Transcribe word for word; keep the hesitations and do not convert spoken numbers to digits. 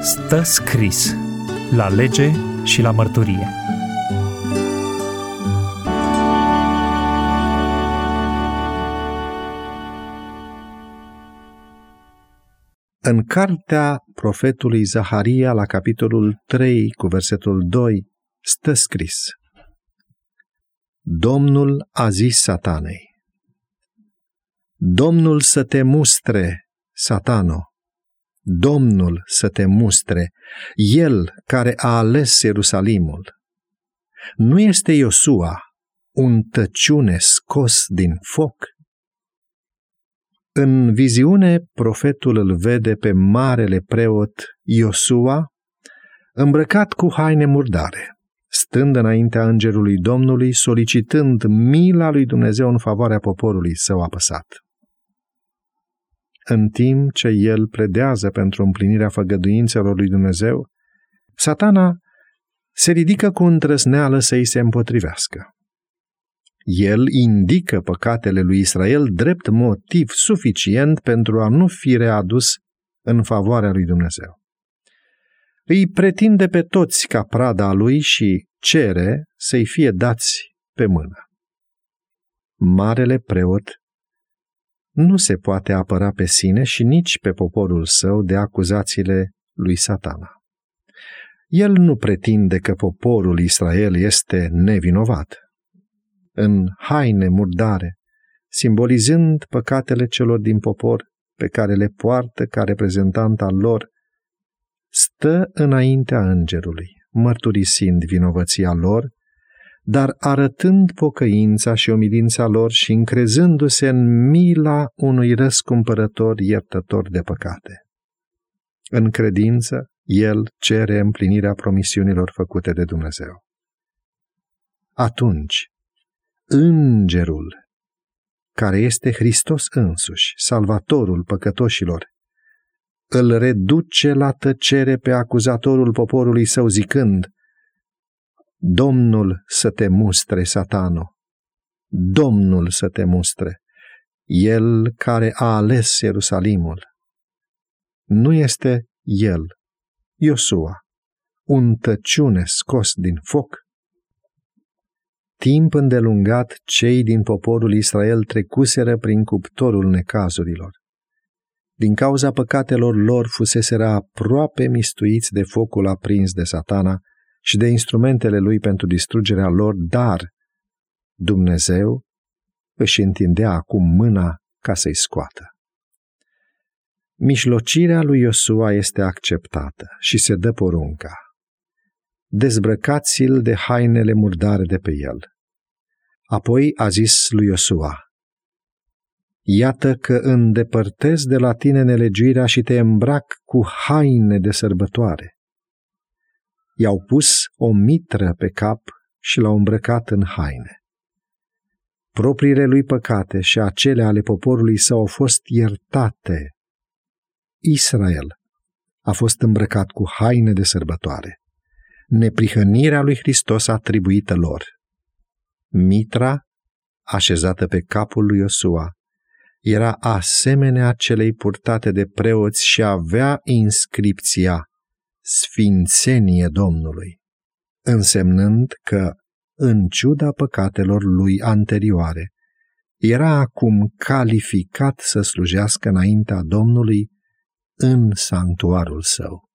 Stă scris la lege și la mărturie. În cartea profetului Zaharia, la capitolul trei, cu versetul doi, stă scris: Domnul a zis Satanei: Domnul să te mustre, Satano, Domnul să te mustre, El care a ales Ierusalimul. Nu este Iosua un tăciune scos din foc? În viziune, profetul îl vede pe marele preot Iosua îmbrăcat cu haine murdare, stând înaintea îngerului Domnului, solicitând mila lui Dumnezeu în favoarea poporului său apăsat. În timp ce el pledează pentru împlinirea făgăduințelor lui Dumnezeu, Satana se ridică cu îndrăzneală să-i se împotrivească. El indică păcatele lui Israel drept motiv suficient pentru a nu fi readus în favoarea lui Dumnezeu. Îi pretinde pe toți ca prada lui și cere să-i fie dați pe mână. Marele preot nu se poate apăra pe sine și nici pe poporul său de acuzațiile lui Satana. El nu pretinde că poporul Israel este nevinovat. În haine murdare, simbolizând păcatele celor din popor pe care le poartă ca reprezentant al lor, stă înaintea îngerului, mărturisind vinovăția lor, dar arătând pocăința și umilința lor și încrezându-se în mila unui răscumpărător iertător de păcate. În credință, el cere împlinirea promisiunilor făcute de Dumnezeu. Atunci, îngerul, care este Hristos însuși, salvatorul păcătoșilor, îl reduce la tăcere pe acuzatorul poporului său zicând: Domnul să te mustre, Satano, Domnul să te mustre, El care a ales Ierusalimul. Nu este el, Iosua, un tăciune scos din foc? Timp îndelungat, cei din poporul Israel trecuseră prin cuptorul necazurilor. Din cauza păcatelor lor fuseseră aproape mistuiți de focul aprins de Satana și de instrumentele lui pentru distrugerea lor, dar Dumnezeu își întindea acum mâna ca să-i scoată. Mijlocirea lui Iosua este acceptată și se dă porunca: dezbrăcați-l de hainele murdare de pe el. Apoi a zis lui Iosua: iată că îndepărtez de la tine nelegiuirea și te îmbrac cu haine de sărbătoare. I-au pus o mitră pe cap și l-au îmbrăcat în haine. Propriile lui păcate și acele ale poporului său au fost iertate. Israel a fost îmbrăcat cu haine de sărbătoare. Neprihănirea lui Hristos atribuită lor. Mitra, așezată pe capul lui Iosua, era asemenea celei purtate de preoți și avea inscripția Sfințenie Domnului, însemnând că, în ciuda păcatelor lui anterioare, era acum calificat să slujească înaintea Domnului în sanctuarul său.